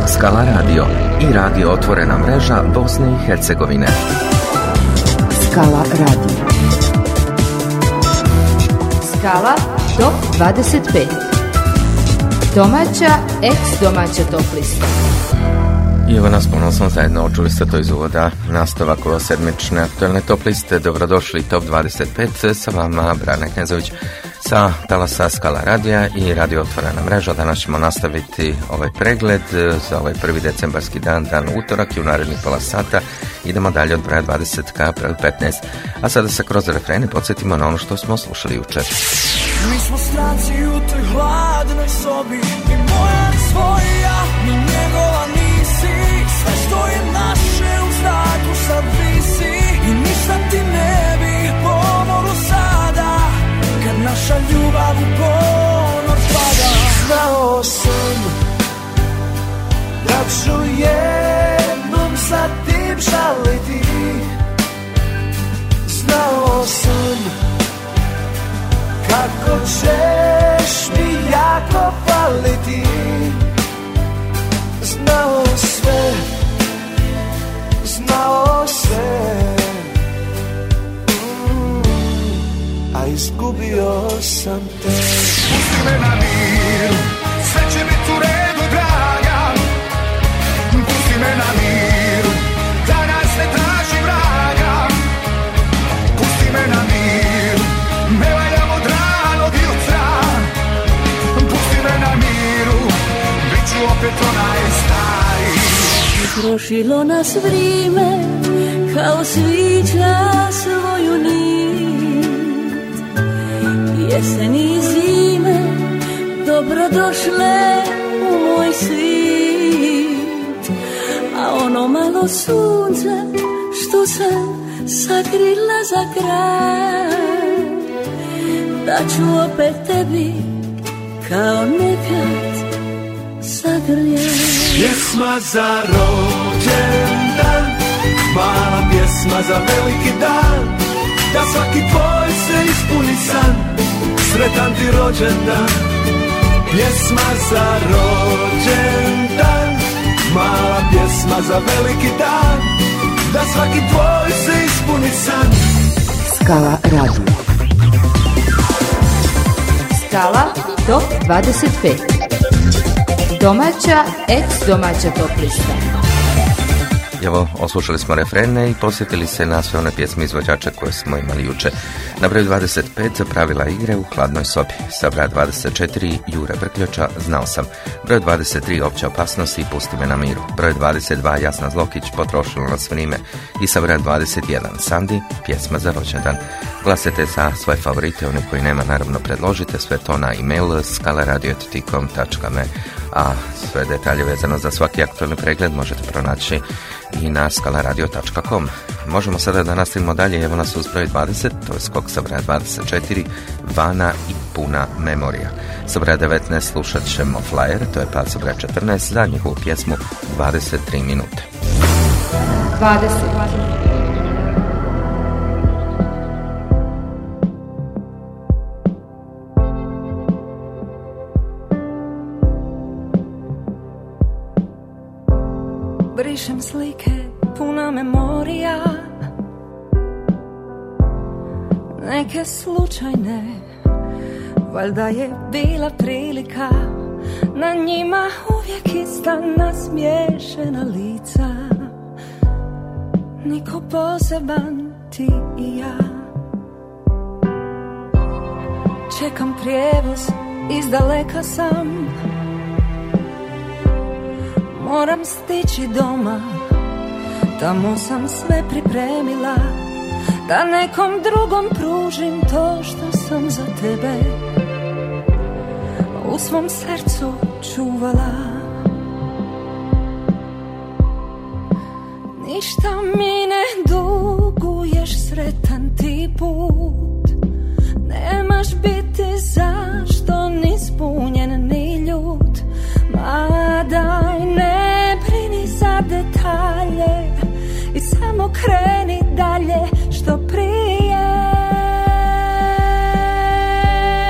Skala Radio i radio Otvorena mreža Bosne i Hercegovine. Skala Radio. Skala Top 25. Domaća, ex-domaća top lista. I evo nas ponosno zajedno, čuli ste to iz uvoda, nastavak ove sedmične aktualne top liste. Dobrodošli Top 25, sa vama Brane Knezović sa talasa Skala Radija i radio Otvorena mreža. Danas ćemo nastaviti ovaj pregled za ovaj 1. decembarski dan utorak, i u narednih pola sata idemo dalje od broja 20 ka broju 15. A sada se kroz refrene podsjetimo na ono što smo slušali jučer. Mi smo stranci u toj hladnoj sobi, ni moja ni svoja, ni njegova nisi. Sve što je naše u zraku sad visi i ništa ti ne bi pomoglo sada, kad naša ljubav u ponor pada. Znao sam da ću jednom za tim žaliti, znao sam kako ćeš mi jako faliti. Znao sve, znao sve, a izgubio sam te. Pusti me na miru, sve će biti u redu, draga. Pusti me na miru, danas ne traži vraga. Pusti me na miru, ne valjam od ranog jutra. Pusti me na miru, bit ću opet onaj stari. Prošilo nas vrime kao sviđa svoju nit. Jesen i zime dobrodošle u moj svit. A ono malo sunce što sam sakrila za kraj, da ću opet tebi kao nekad zagrljati. Pjesma za rođendan, mala pjesma za veliki dan, da svaki tvoj se ispuni san. Sretan ti rođendan. Pjesma za rođendan, mala pjesma za veliki dan, da svaki tvoj se ispuni san. Skala Radio. Skala Top 25. Domaća, ex-domaća top lista. Evo, oslušali smo refrene i posjetili se na sve one pjesme izvođača koje smo imali juče. Na broju 25 za pravila igre u hladnoj sobi. Sa broja 24 Jure Brkljoča, Znao sam. Broj 23 Opća opasnost i Pusti me na miru. Broj 22 Jasna Zlokić, Potrošilo nas vrijeme. I sa broja 21 Sandi, Pjesma za rođendan. Glasite za svoje favorite, one koji nema naravno predložite sve to na e-mail skalaradio@com.me. A sve detalje vezano za svaki aktualni pregled možete pronaći i na skalaradio.com. Možemo sada da nastavimo dalje, evo nas uz broj 20, to je skok sa broja 24, Vana i Puna memorija. Sa broja 19 slušat ćemo Flyer, to je pad sa broja 14, za njihovu pjesmu 23 minute. 20. Brišem slike, puna memorija, neke slučajne, valjda je bila prilika. Na njima uvijek ista nasmiješena lica, niko poseban, ti i ja. Čekam prijevoz, izdaleka sam, moram stići doma, tamo sam sve pripremila, da nekom drugom pružim to što sam za tebe u svom srcu čuvala. Ništa mi ne duguješ, sretan ti put, nemaš biti zašto ni spunjen ni ljut. Ma daj, ne brini za detalje i samo kreni dalje što prije.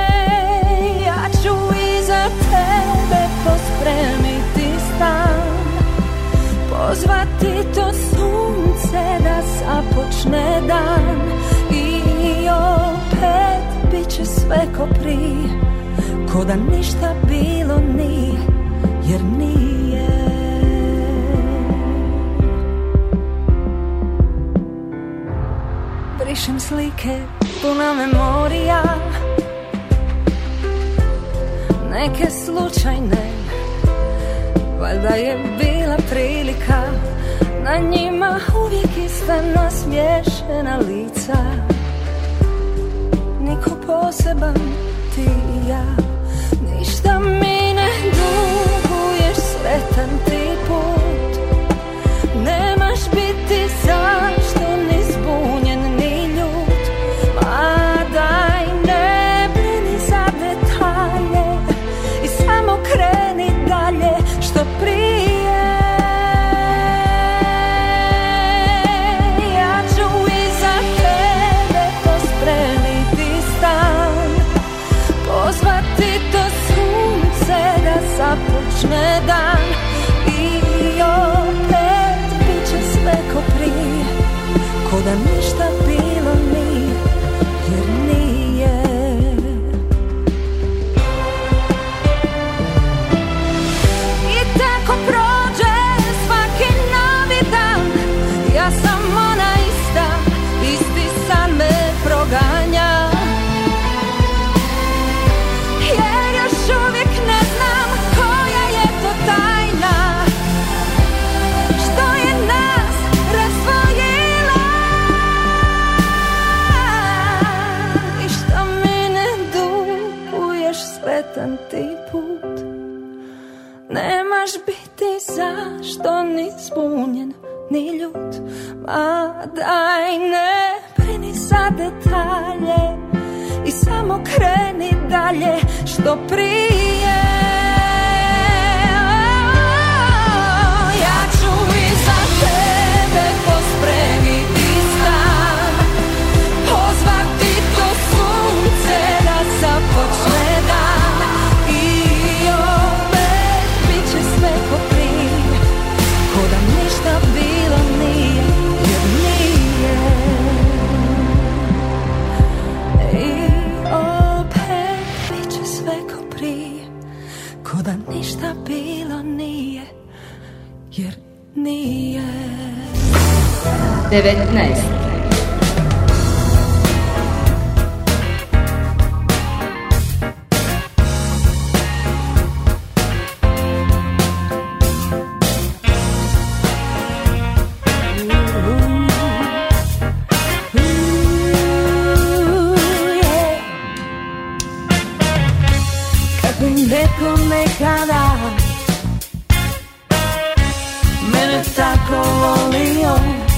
Ja ću iza tebe pospremiti stan, pozvati to sunce da započne dan i opet bit će sve ko prije, ko da ništa bilo nije, jer nije. Brišem slike, puna memorija, neke slučajne, valjda je bila prilika, na njima uvijek ista nasmiješena lica. Niko poseban, ti i ja, ništa mi ne duguješ, sretan ti put. Nemaš biti zašto ni zbunjen ni ljut, ma daj ne brini za detalje i samo kreni dalje što prije. Ja ću iza tebe pospremiti stan, pozvati to sunce da započne dan i opet bit će sve ko prije, ko da ništa bilo nije, jer nije. I tako prođe svaki novi dan, ja sam ona ista, isti san me proganja, jer još uvijek ne znam koja je to tajna što je nas razdvojila i što mi ne duguješ, sretan ti put. Nemaš biti zašto ni zbunjen ni ljut, ma daj ne brini za detalje i samo kreni dalje što prije. Ja ću iza tebe pospremiti stan, pozvati to sunce da započne dan i opet bit će sve ko prije, ko da ništa bilo nije, jer nije. I opet bit će sve ko prije, ko da ništa bilo nije, jer nije. 19. Neko nekada mene tako volio,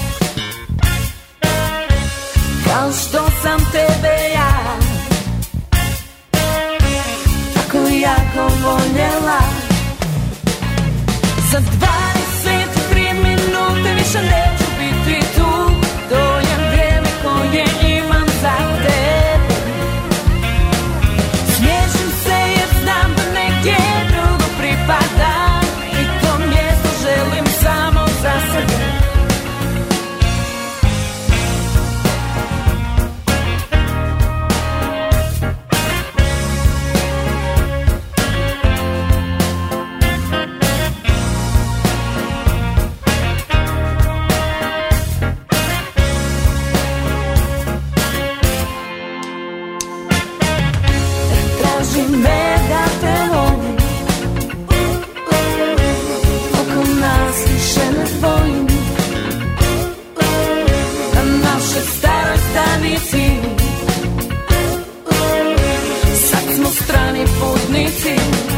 kao što sam tebe ja tako jako voljela. Za 23 minute više neću biti tu, to je vrijeme koje imam za tebe. Smiješim se jer znam da negdje drugo pripada i to mjesto želim samo za sebe. Traži me da te volim, oko nas više ne dvojim, na našoj staroj stanici sad smo strani putnici.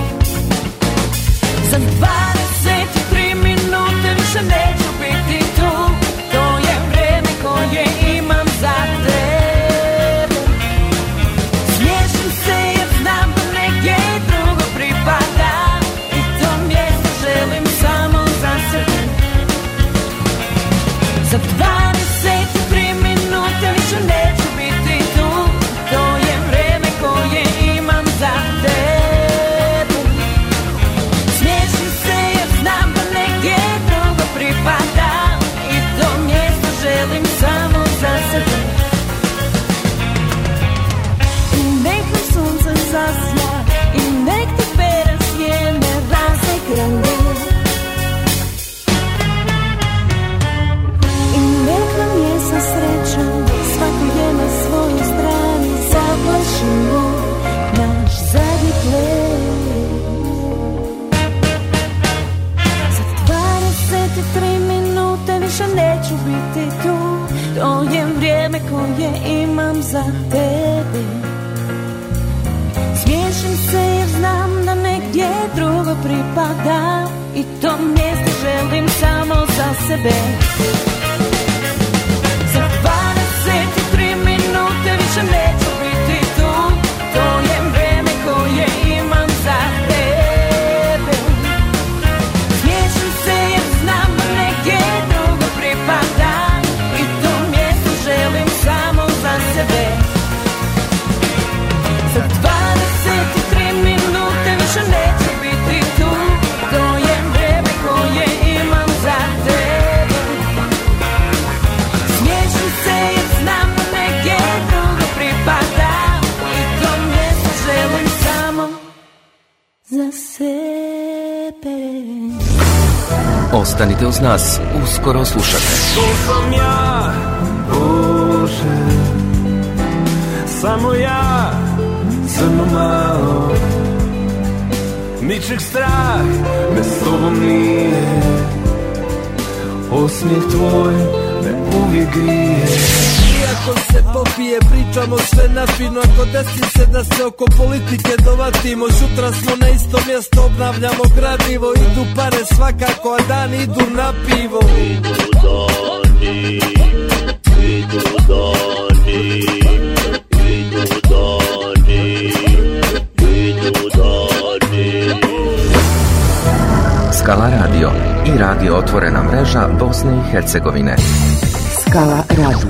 Za 23 minute više neću biti tu, to je vrijeme koje imam za tebe. Smiješim se jer znam da negdje drugo pripada i to mjesto želim samo za sebe. Za 23 minute više neću biti tu, to je vrijeme koje imam za tebe. Smiješim se jer grande. I neka je sa srećom, svako je na svojoj strani, zaplašimo naš zadnji ples. Za 23 minute više neću biti tu, to je vrijeme koje imam za tebe. Smiješim se jer znam da negdje drugo pripada, i to mjesto želim samo za sebe. Za 23 minute više neću biti tu, to je vrijeme koje imam za tebe. Smiješim se jer znam da negdje drugo pripada, i to mjesto želim samo za sebe. Za 23 minute više neću biti tu, to je vrijeme koje imam za tebe. Smiješim se jer znam da negdje drugo pripada, i to mjesto želim samo za sebe. Ostanite uz nas, uskoro slušate. To sam ja, Bože, samo ja, crno malo. Ničeg strah me s tobom nije, osmijeh tvoj me uvijek grije. Iako se popije, pričamo sve na fino, ako desi se da se oko politike dovatimo. Sutra smo na isto mjesto, obnavljamo gradivo, idu pare svakako, a dani idu na pivo. Idu dani, idu dani, idu dani, idu dani. Skala radio i radio otvorena mreža Bosne i Hercegovine. Skala radio.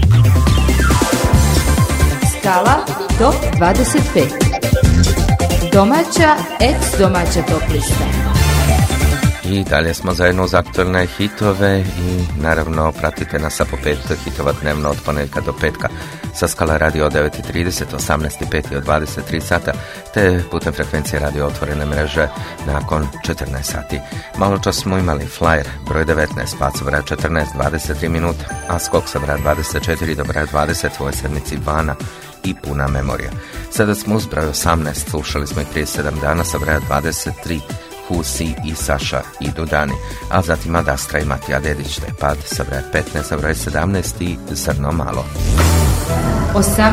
Skala top 25. Domaća, ex-domaća top lista. I dalje smo zajedno uz aktualne hitove i naravno pratite nas sa po 5 hitova dnevno od ponedjeljka do petka sa Skala radio od 9.30, 18.05 i od 23 sata, te putem frekvencije radio otvorene mreže nakon 14 sati. Malo čas smo imali flyer broj 19, pad sa broja 14, 23 minuta, a skok sa broja 24 do broja 20 u ovoj sedmici Vana i puna memorija. Sada smo uz broj 18, slušali smo ih prije 7 dana sa broja 23, Husi i Saša i Dudani, a zatim Adastra i Matija Dedić, te pad sa broja 15, sa broja 17 i Zrno malo. 18.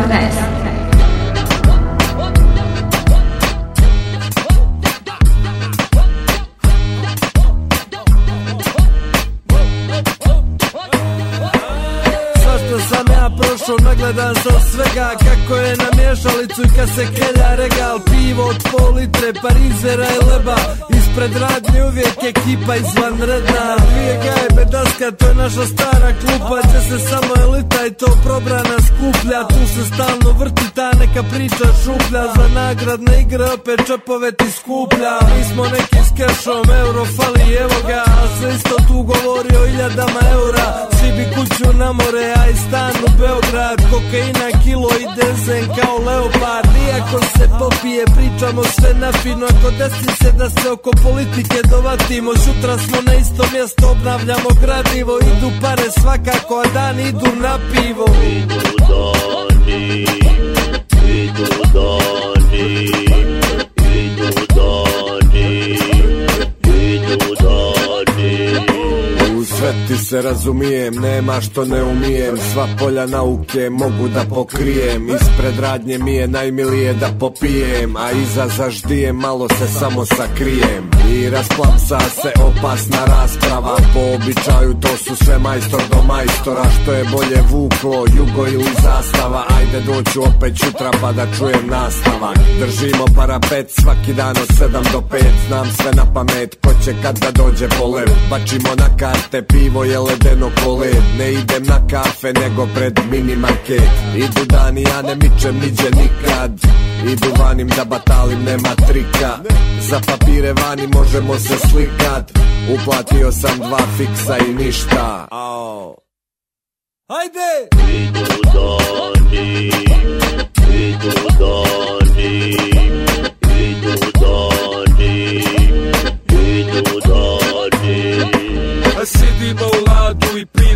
Nagledan sam svega kako je na miješalicu i kad se kelja regal. Pivo od pol litre, parizera i leba, ispred radnje uvijek ekipa izvanredna. Dvije gajbe daska, to je naša stara klupa, gdje se samo elita i to probrana skuplja. Tu se stalno vrti ta neka priča šuplja, za nagradne igre opet čepove ti skuplja. Mi smo neki s kešom, euro fali evo ga, a sve isto tu govori o 1000 eura. Svi bi kuću na more, a i stan u Beograd, kokaina kilo i dezen kao leopard. Iako se popije, pričamo sve na fino, ako desi se da se oko politike dovatimo. Sutra smo na isto mjesto, obnavljamo gradivo, idu pare svakako, a dani idu na pivo. Idu dani, idu dani, idu dani, idu dani. U sve ti se razumijem, nema što ne umijem, sva polja nauke mogu da pokrijem. Ispred radnje mi je najmilije da popijem, a iza zaždijem malo se samo sakrijem. I rasplamsa se opasna rasprava, po običaju to su sve majstor do majstora. Što je bolje vuklo, jugo ili zastava, ajde doću opet jutra pa da čujem nastavak. Držimo parapet svaki dan od 7 do 5, znam sve na pamet, ko će kad da dođe polev. Bačimo na karte, pivo je ledeno koled, ne idem na kafe nego pred mini market. Idu dani, ja ne mičem niđe nikad, idu vanim da batalim, nema trika. Za papire vani možemo se slikat, uplatio sam 2 fiksa i ništa. Hajde! Idu dani, idu dani, idu dani, idu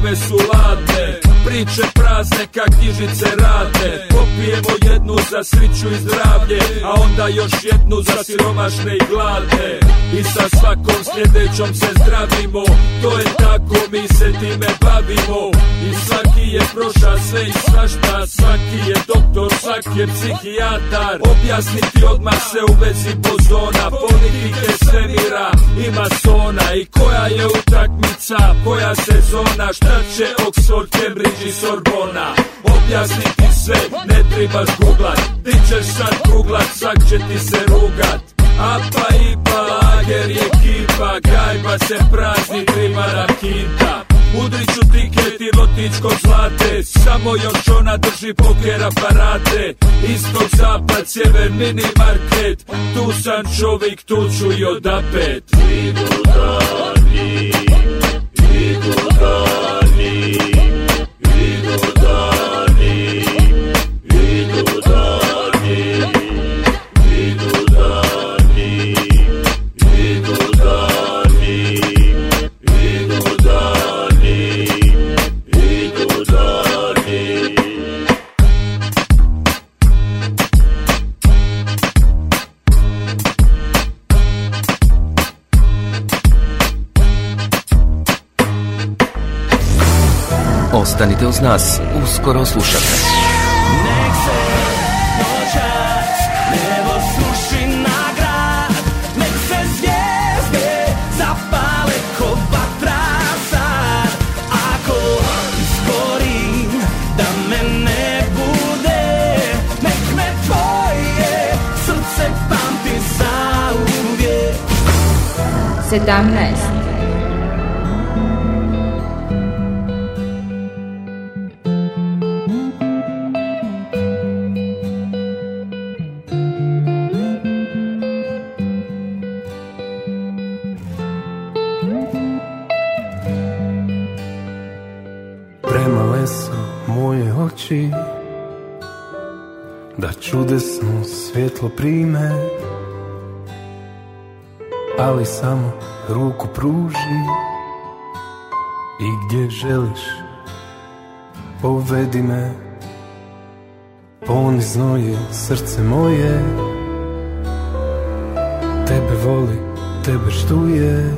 pesme su ladne, priče prazne kak knjižice radne. Popijemo jednu za sriću i zdravlje, a onda još jednu za siromašne i gladne. I sa svakom sljedećom se zdravimo, to je tako, mi se time bavimo. I svaki je prošao sve i svašta, svaki je doktor, svaki je psihijatar. Objasniti odmah se u vezi bozona, politike svemira i masona. I koja je utakmica, koja sezona, šta će Oxford, Cambridge i Sorbona. Objasniti sve, ne trebaš googlat, ti ćeš sad googlat, svak će ti se rugat. Apa i lager je kipa, gajba se prazni, primara kinta. Udriću tiket i lotičko zlate, samo još ona drži poker aparate. Istok, zapad, sjever, mini market, tu sam čovjek, tu ću i odapet. Idu dani, idu dani, idu dani, idu dani, idu dani, idu dani, idu dani, idu dani. Ostanite uz nas, uskoro slušate. Nek se noćas nebo suši na grad, nek se zvijezde zapale ko vatra sad. Ako izgorim da me ne bude, nek me tvoje srce pamti zauvijek. 17. Premale su moje oči da čudesno svjetlo prime, ali samo ruku pruži i gdje želiš povedi me. Ponizno je srce moje, tebe voli, tebe štuje.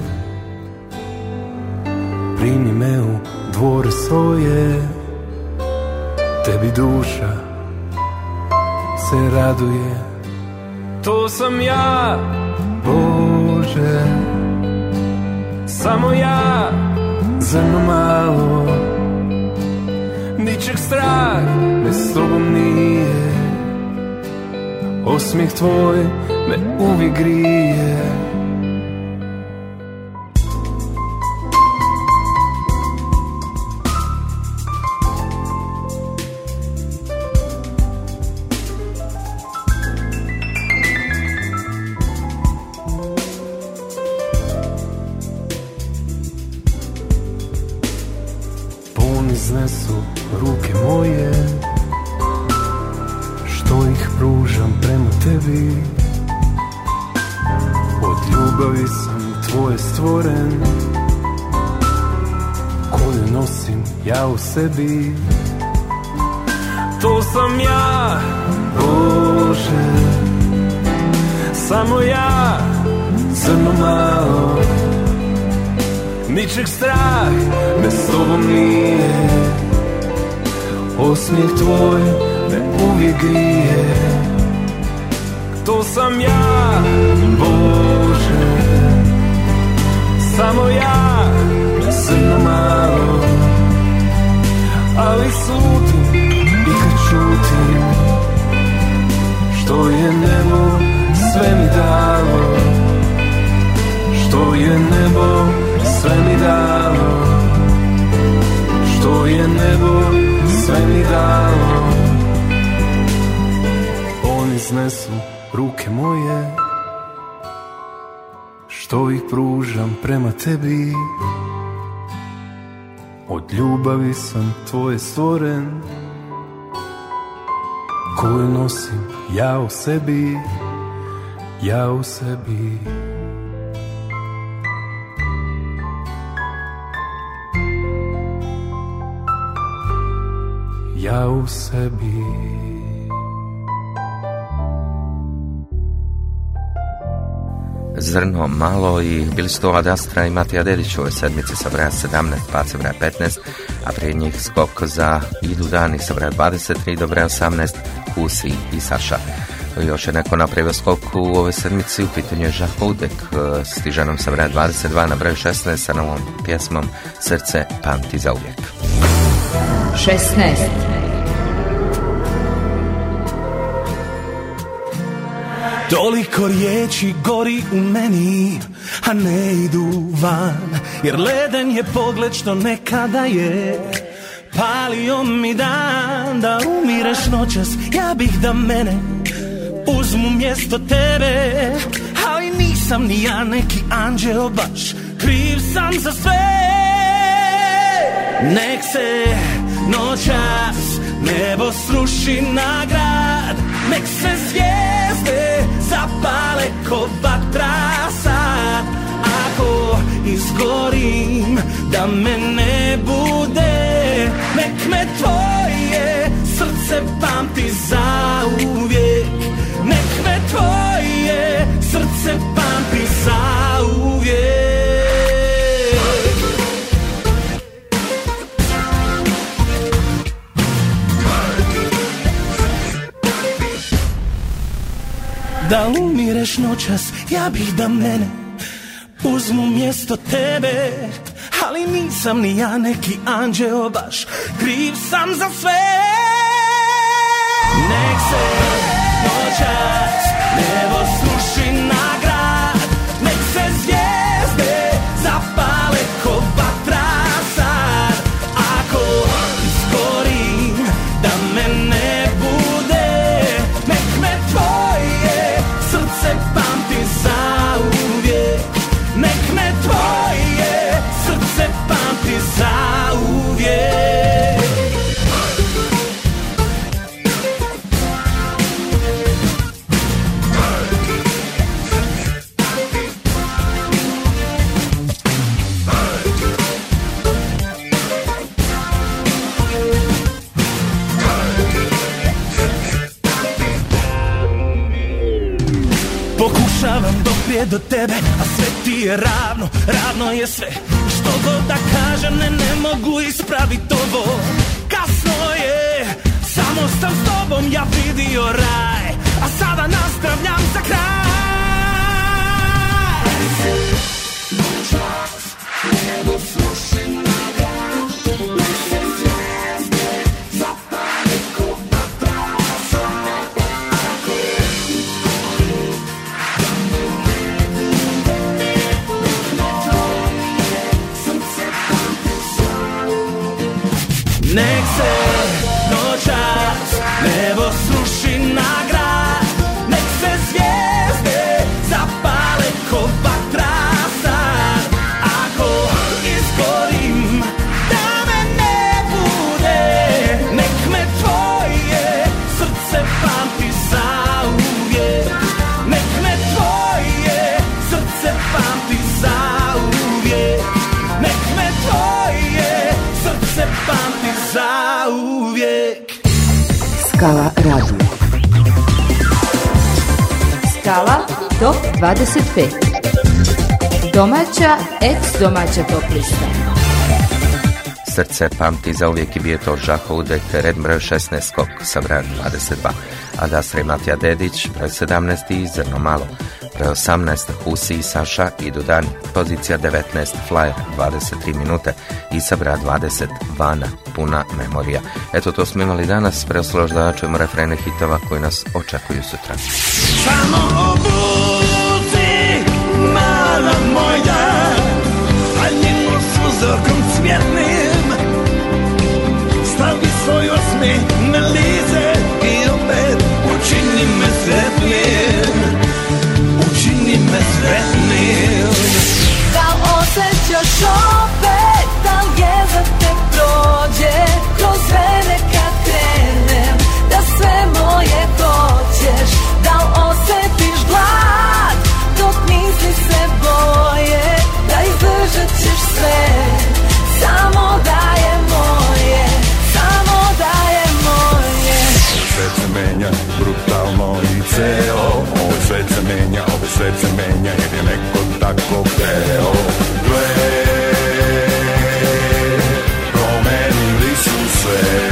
Primi me u dvore svoje, tebi duša se raduje. To sam ja, Bože, samo ja, za mnom malo. Ničeg strah me s tobom nije, osmijeh tvoj me uvijek grije. Iznesu ruke moje, što ih pružam prema tebi. Od ljubavi sam tvoje stvoren, koju nosim ja u sebi. To sam ja, Bože, samo ja, crno malo. Ničeg strah me s tobom nije, osmijeh tvoj me uvijek grije. To sam ja, Bože, samo ja, crno malo. Ali slutim i kad čutim, što je nebo sve mi dalo, što je nebo sve mi dalo, što je nebo sve mi dalo. Oni iznesu ruke moje, što ih pružam prema tebi. Od ljubavi sam tvoje stvoren, koju nosim ja u sebi, ja u sebi. ja u sebi. Zrno malo i bili su to Ad Astra i Matija Dedić u ovoj sedmici sa broja 17, pa sa broja 15, a prije njih skok za Idu Dani sa broja 23 do broja 18, Husi i Saša. Još je neko napravio skok u ovoj sedmici, u pitanju je Žako Udek s Tižanom sa broja 22 na broju 16 sa novom pjesmom Srce pamti za uvijek. 16. Toliko riječi gori u meni, a ne idu van, jer leden je pogled što nekada je palio mi dan. Da umireš noćas, ja bih da mene uzmu mjesto tebe, ali nisam ni ja neki anđeo baš, kriv sam za sve. Nek se noćas nebo sruši na grad, nek se zvijezde zapale ko vatra sad. Ako izgorim da me ne bude, nek me tvoje srce pamti zauvijek. Nek me tvoje srce pamti zauvijek. Da umireš noćas, ja bih da mene uzmu mjesto tebe, ali nisam ni ja neki anđeo baš, kriv sam za sve. Nek se noćas nebo sruši na grad, nek se zvijezde zapale ko vatra sad. Ako izgorim da me ne bude, nek me tvoje srce pamti zauvijek. Nek me tvoje srce pamti zauvijek. Pokušavam doprije do tebe, a sve ti je ravno, ravno je sve. Što god da kažem, ne mogu ispraviti ovo. Kasno je, samo sam s tobom ja vidio raj, a sada nastavljam za kraj. Nebo sluši na grad, nek se zvijezde zapale ko vatra sad. Nek se noćas nebo sruši na grad, nek se zvijezde zapale ko vatra sad. Ako izgorim da me ne bude, nek me tvoje srce pamti zauvijek. Nek me tvoje srce pamti zauvijek. Nek me tvoje srce pamti zauvijek. Skala radio. Skala top 25. Domaća, ex-domaća top lista. Srce pamti za uvijek i bio to Žako Udek, red broj 16, skok sa broja 22. Ad Astra i Matija Dedić, broj 17 i Zrno malo. Broj 18, Husi i Saša, Idu Dani. Pozicija 19, Flyer, 23 minute. I sa broja 20, Vana, puna memorija. Eto, to smo imali danas. Preostalo da čujemo refrene hitova koji nas očekuju sutra. Samo obuci, mala moja, haljinu s uzorkom cvjetnim. Stavi svoj osmijeh na lice i opet učini me sretnim. Učini me sretnim. Da osjećaš opet, da jeza te prođe kroz vene kad krenem, da sve moje hoćeš, da osjetiš glad dok misli se boje, da izdržat ćeš sve, samo da je moje, samo da je moje. hteo, gle, promenili su sve.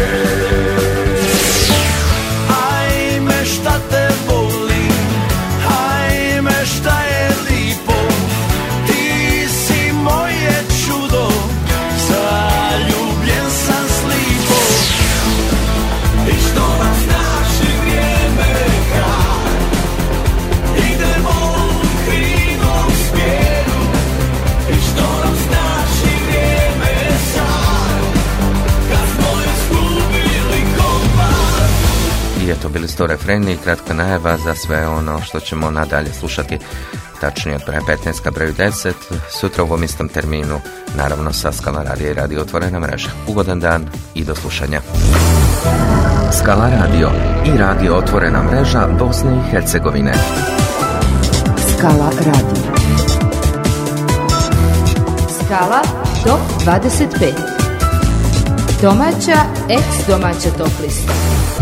Ajme šta te volim, ajme šta je lipo, ti si moje čudo, zaljubljen sam slipo. I što nam znači vrijeme kad idemo u krivom smjeru, i što nam znači vrijeme sad kad smo izgubili kompas. I eto, bili su to refreni i kratka najava za sve ono što ćemo nadalje slušati, tačnije od broja 15 ka broju 10, sutra u ovom istom terminu, naravno sa Skala radija i Radio Otvorena mreža. Ugodan dan i do slušanja. Skala radio i Radio Otvorena mreža Bosne i Hercegovine. Skala radio. Skala top 25. Domaća, ex domaća top lista.